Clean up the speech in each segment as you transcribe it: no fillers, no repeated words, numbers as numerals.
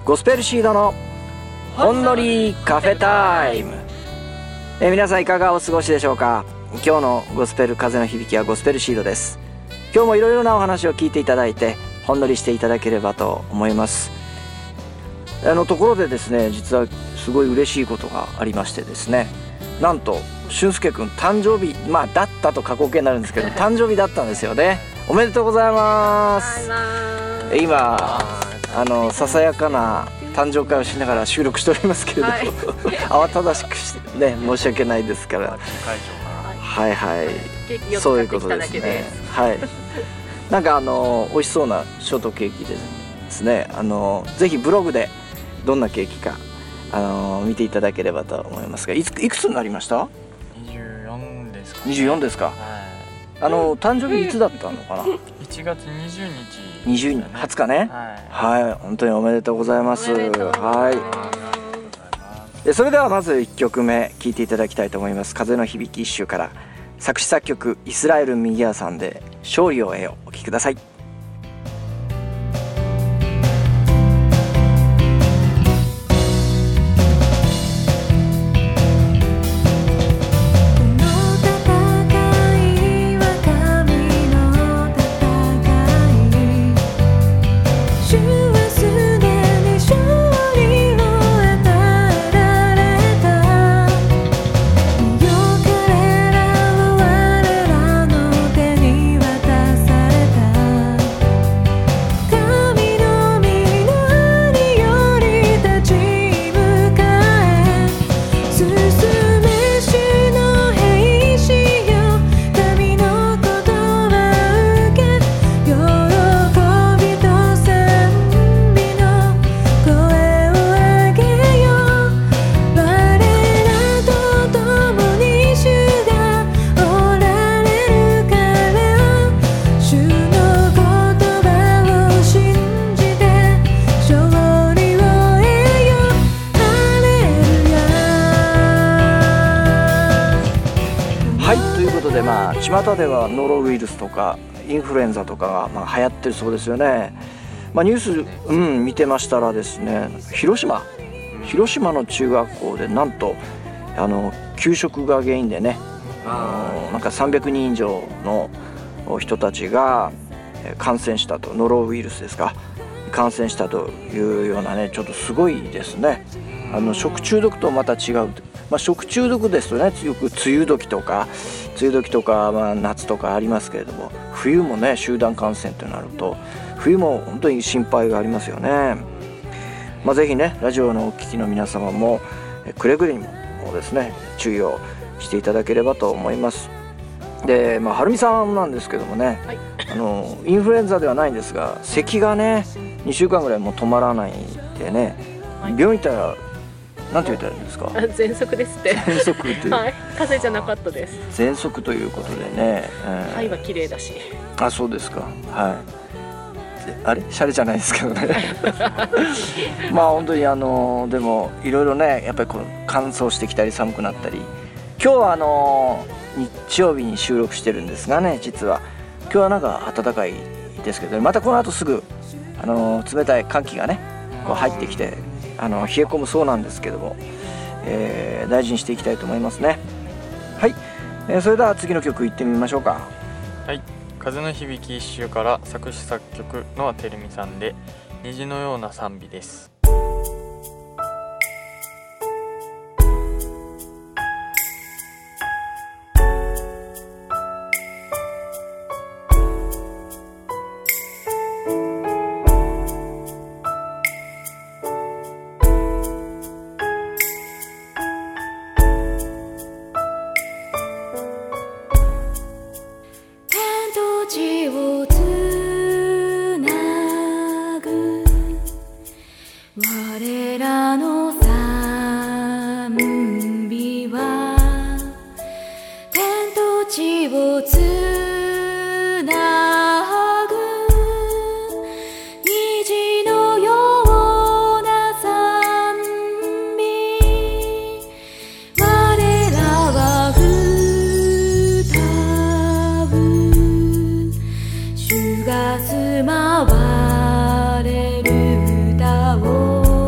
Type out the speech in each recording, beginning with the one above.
ゴスペルシードのほんのりカフェタイム。皆さんいかがお過ごしでしょうか。今日のゴスペル風の響きはゴスペルシードです。今日もいろいろなお話を聞いていただいてほんのりしていただければと思います。ところでですね、実はすごい嬉しいことがありましてですね、なんと俊介くん誕生日、だったと過去形になるんですけど誕生日だったんですよね。おめでとうございます。今ささやかな誕生会をしながら収録しておりますけれども、慌ただしくしてね申し訳ないですから、はいはい、そういうことですね。はい、なんか美味しそうなショートケーキですね。ぜひブログでどんなケーキか見ていただければと思いますが、いくつになりました？ 24ですか、ね。 24ですか。誕生日いつだったのかな ？1月20日。 20日ね。はい、本当におめでとうございます。はい。それではまず1曲目聴いていただきたいと思います。風の響き一首から作詞作曲イスラエル・ミギアさんで勝利を得よ。お聴きください。巷ではノロウイルスとかインフルエンザとかが流行ってるそうですよね。ニュース、見てましたらですね、広島の中学校でなんと給食が原因でね、なんか300人以上の人たちが感染したと、ノロウイルスですか、感染したというようなね、ちょっとすごいですね。食中毒とまた違う。食中毒ですとね、よく梅雨時とか、夏とかありますけれども、冬もね集団感染となると冬も本当に心配がありますよね。ぜひねラジオのお聞きの皆様もくれぐれにもですね注意をしていただければと思います。で、はるみさんなんですけどもね、インフルエンザではないんですが、咳がね2週間ぐらいもう止まらないでね、病院行ったらなんて言ったらいいんですか？ 喘息ですって。 喘息という、 はい、風邪じゃなかったです。 喘息ということでね、 肺は綺麗だし。 あ、そうですか。はい。あれシャレじゃないですけどね。本当にでもいろいろね、やっぱり乾燥してきたり寒くなったり、今日は日曜日に収録してるんですがね、実は今日はなんか暖かいですけど、またこの後すぐ冷たい寒気がねこう入ってきて冷え込むそうなんですけども、大事にしていきたいと思いますね。はい、それでは次の曲いってみましょうか。 はい、風の響き一首から作詞作曲のてるみさんで虹のような賛美です。 が住まわれる歌を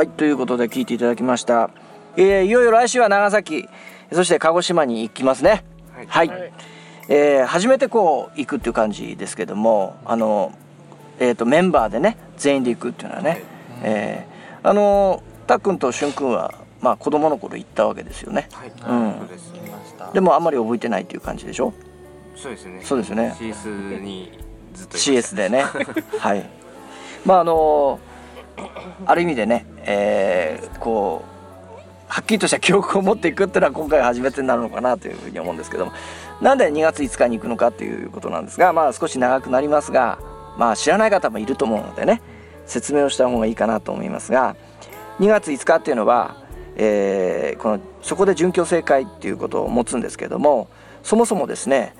はい、ということで聞いていただきました。いよいよ来週は長崎、そして鹿児島に行きますね。はい、初めてこう行くっていう感じですけども、メンバーでね全員で行くっていうのはね、たっくんとしゅんくんはまあ子供の頃行ったわけですよね。 はい、そうです。 でもあんまり覚えてないっていう感じでしょ。 そうですね。 そうですね。 CS にずっと CS でねはい、まあある意味でね、こうはっきりとした記憶を持っていくっていうのは今回が初めてになるのかなというふうに思うんですけども、なんで2月5日に行くのかということなんですが、まあ少し長くなりますが、まあ知らない方もいると思うのでね説明をした方がいいかなと思いますが、2月5日っていうのは、そこで殉教聖会っていうことを持つんですけども、そもそもですね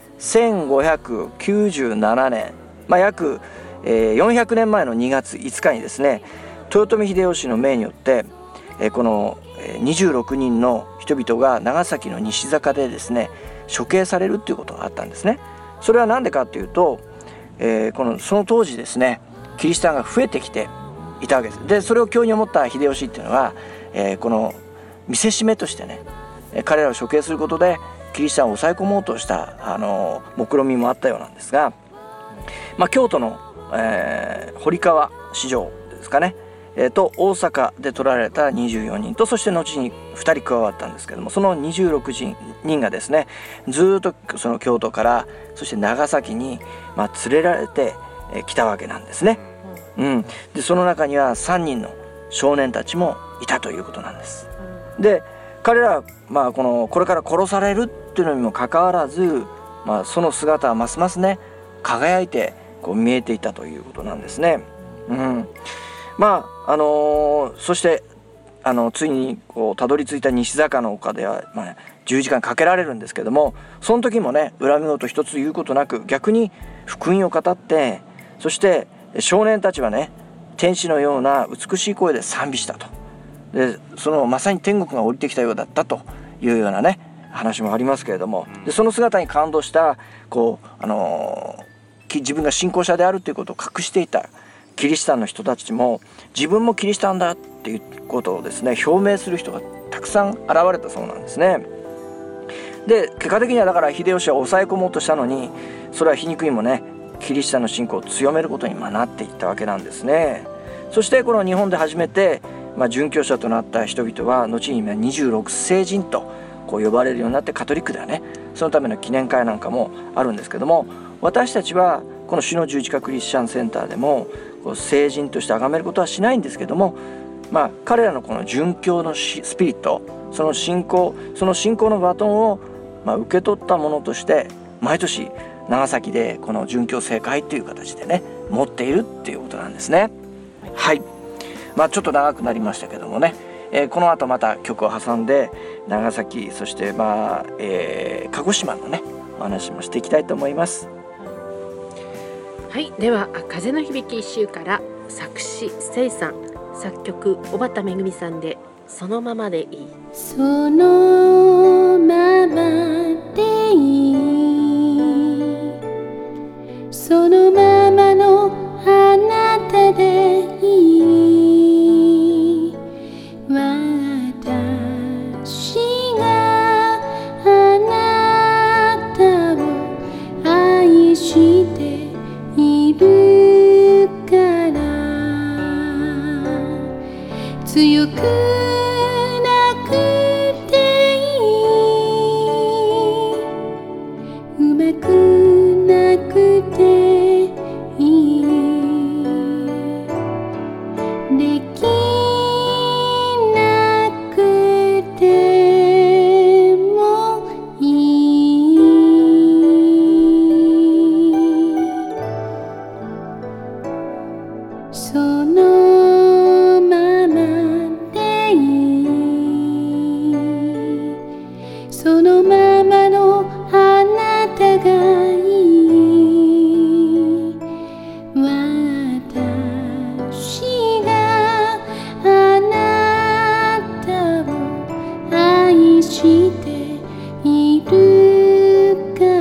1597年、まあ、約、400年前の2月5日にですね豊臣秀吉の命によって、この26人の人々が長崎の西坂でですね処刑されるっていうことがあったんですね。それは何でかっていうと、その当時ですねキリシタンが増えてきていたわけです。でそれを興に思った秀吉っていうのは、この見せしめとしてね彼らを処刑することでキリシタンを抑え込もうとした目論見もあったようなんですが、まあ、京都の、堀川四条ですかね、と大阪で取られた24人と、そして後に2人加わったんですけども、その26人がですねずっとその京都からそして長崎に、まあ、連れられてきたわけなんですね。でその中には3人の少年たちもいたということなんです。で彼らは、まあ、これから殺されるっていうのにもかかわらず、まあ、その姿はますますね輝いてこう見えていたということなんですね。まあそしてついにこうたどり着いた西坂の丘では、まあ、10時間かけられるんですけども、その時もね恨み言一つ言うことなく逆に福音を語って、そして少年たちはね天使のような美しい声で賛美したと。でまさに天国が降りてきたようだったというようなね話もありますけれども、でその姿に感動した自分が信仰者であるということを隠していたキリシタンの人たちも自分もキリシタンだっていうことをですね表明する人がたくさん現れたそうなんですね。で結果的にはだから秀吉は抑え込もうとしたのに、それは皮肉にもねキリシタンの信仰を強めることになっていったわけなんですね。そしてこの日本で初めて、殉教者となった人々は後に26世人とこう呼ばれるようになって、カトリックではねそのための記念会なんかもあるんですけども、私たちはこの主の十字架クリスチャンセンターでも聖人として崇めることはしないんですけども、彼らのこの殉教のスピリット、その信仰のバトンを受け取ったものとして毎年長崎でこの殉教聖会という形でね持っているっていうことなんですね。はい、ちょっと長くなりましたけどもね、この後また曲を挟んで長崎、そして鹿児島のねお話もしていきたいと思います。 はい、では風の響き一周から作詞せいさん、作曲小畑めぐみさんでそのままでいい。 そのままでいい、そのままのあなたでいい、私があなたを愛しているから強くなくていい、うまくなくていい、できなくてもいい、そのままでいい、そのままのあなたがいい、私があなたを愛しているから。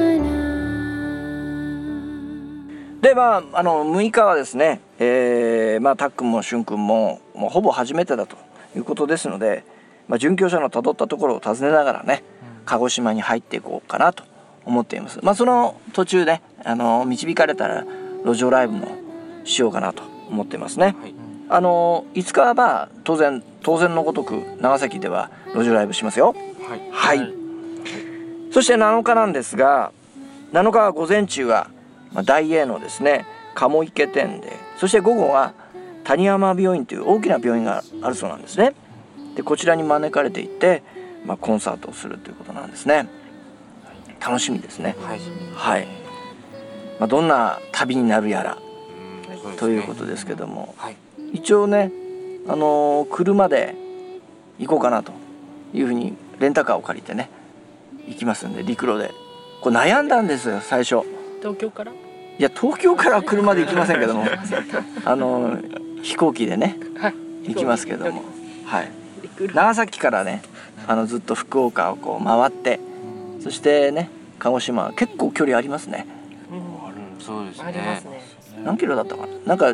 で6日はですね、たっくんもしゅんくんもほぼ初めてだということですので、殉教者のたどったところを訪ねながらね、鹿児島に入っていこうかなと思っています。その途中で導かれたら路上ライブもしようかなと思っていますね。5日は当然のごとく長崎では路上ライブしますよ。はい、そして7日なんですが、7日は午前中は大英のですね鴨池店で、そして午後は谷山病院という大きな病院があるそうなんですね。でこちらに招かれていって、コンサートをするということなんですね。楽しみですね。はい、どんな旅になるやらということですけども、一応ね車で行こうかなというふうにレンタカーを借りてね行きますんで、陸路でこれ悩んだんですよ最初。 東京から？ いや東京からは車で行きませんけども飛行機でね、行きますけども、長崎からねずっと福岡をこう回って、そしてね鹿児島は結構距離ありますね。 そうですね。 ありますね。 何キロだったかな。なんか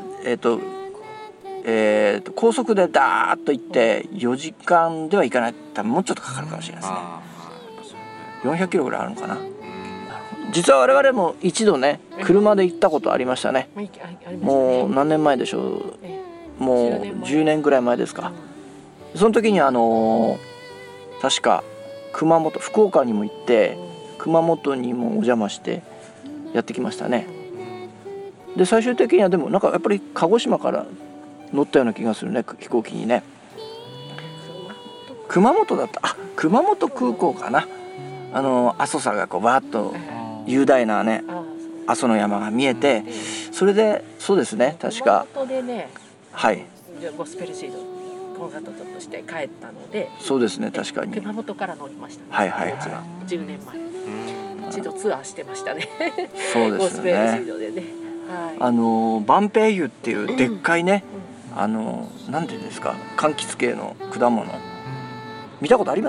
高速でダーッと行って4時間では行かない、多分もうちょっとかかるかもしれないですね。400キロぐらいあるのかな。実は我々も一度ね車で行ったことありましたね。もう何年前でしょう。もう10年ぐらい前ですか。その時に確か熊本、福岡にも行って熊本にもお邪魔してやってきましたね。で最終的にはでもなんかやっぱり鹿児島から乗ったような気がするね、飛行機にね。熊本だった。熊本空港かな。阿蘇山がこうバーッと雄大なね阿蘇の山が見えて、それでそうですね、確か熊本でね、ゴスペルシードコンサートとして帰ったので、 そうですね、確かに熊本から乗りましたね。10年前一度ツアーしてましたね。 そうですよね。 ゴスペルシードでね、 バンペイユっていうでっかいね、なんていうんですか、柑橘系の果物見たことあります？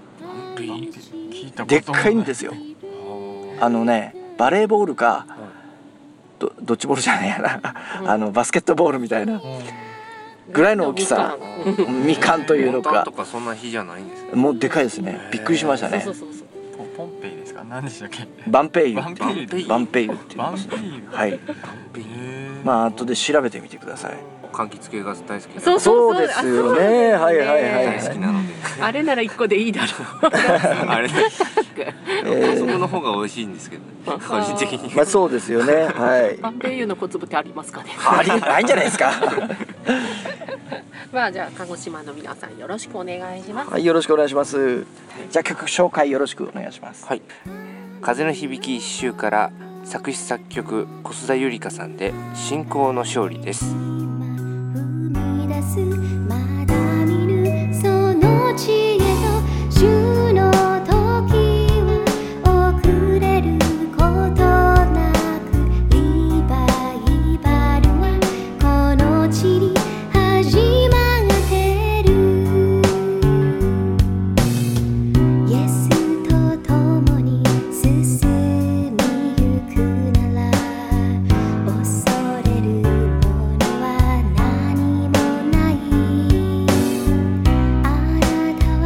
でっかいんですよ。バレーボールかドッジボールじゃないやな、バスケットボールみたいなぐらいの大きさ、みかんというのか。 とかそんな日じゃないんですか？ もうでかいですね。びっくりしましたね。 ポンペイですか？何でしたっけ？ バンペイユ。 バンペイユって言うんですね。はい。後で調べてみてください。 柑橘系が大好き。 そうですよね。はい大好きなので。 あれなら1個でいいだろう。 あれそこの方が美味しいんですけど、個人的に。 そうですよね。はい。 バンペイユの小粒ってありますかね？ ないんじゃないですか。 じゃあ鹿児島の皆さんよろしくお願いします。 はい、よろしくお願いします。じゃあ曲紹介よろしくお願いします。 はい。風の響き一周から作詞作曲小須田ゆりかさんで信仰の勝利です。 まだ見ぬその地へと主の時は遅れることなく、リバイバルはこの地に始まってる。イエスと共に進みゆくなら、恐れるものは何もない。あなた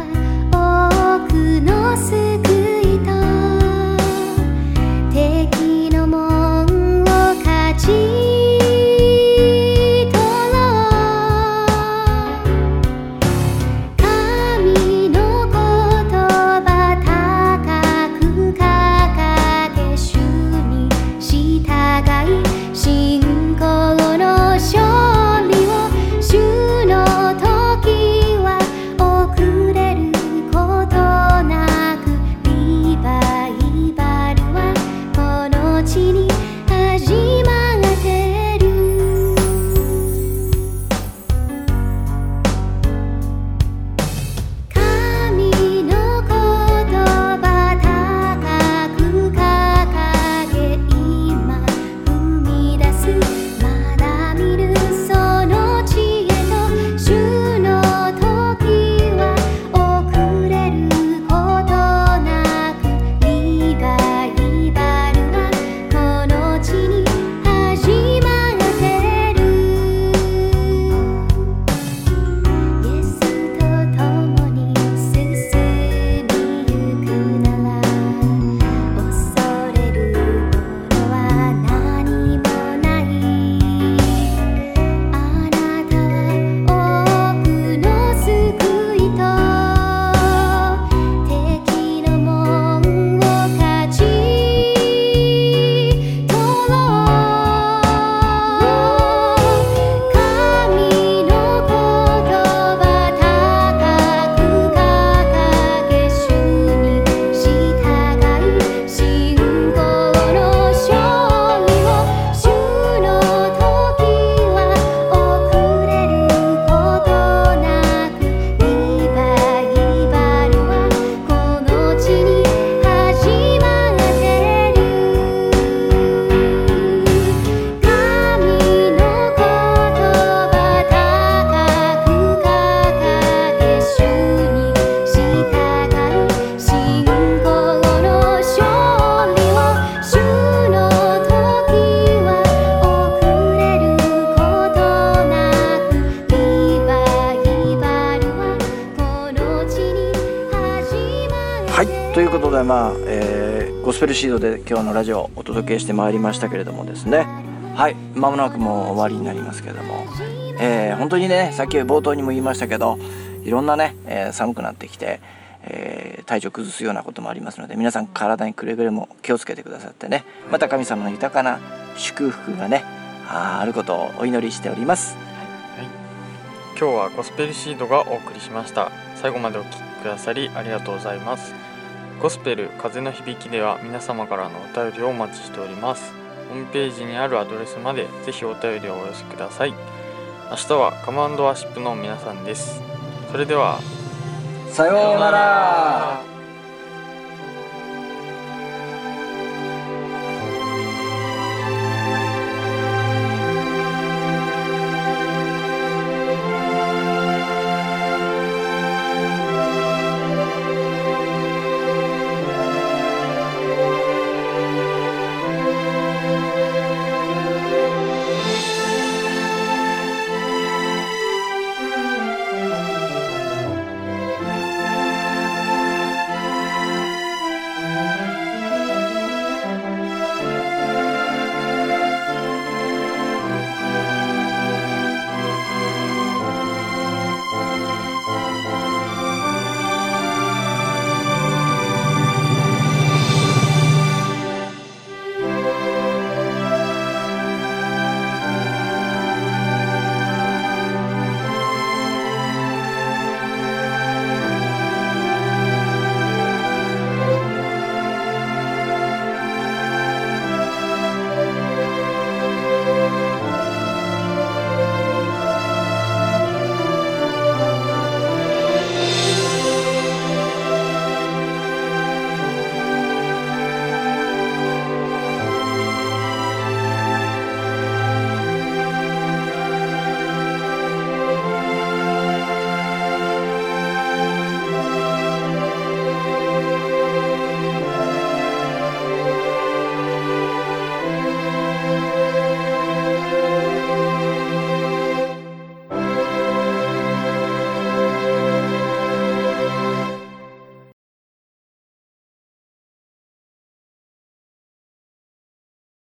ゴスペルシードで今日のラジオをお届けしてまいりましたけれどもですね、はい、間もなくもう終わりになりますけれども、本当にね、さっき冒頭にも言いましたけど、いろんなね、寒くなってきて、体調崩すようなこともありますので、皆さん体にくれぐれも気をつけてくださってね、また神様の豊かな祝福がねあることをお祈りしております。 はい、今日はゴスペルシードがお送りしました。最後までお聞きくださりありがとうございます。ゴスペル風の響きでは皆様からのお便りをお待ちしております。ホームページにあるアドレスまでぜひお便りをお寄せください。明日はカム&ワーシップの皆さんです。それではさようなら。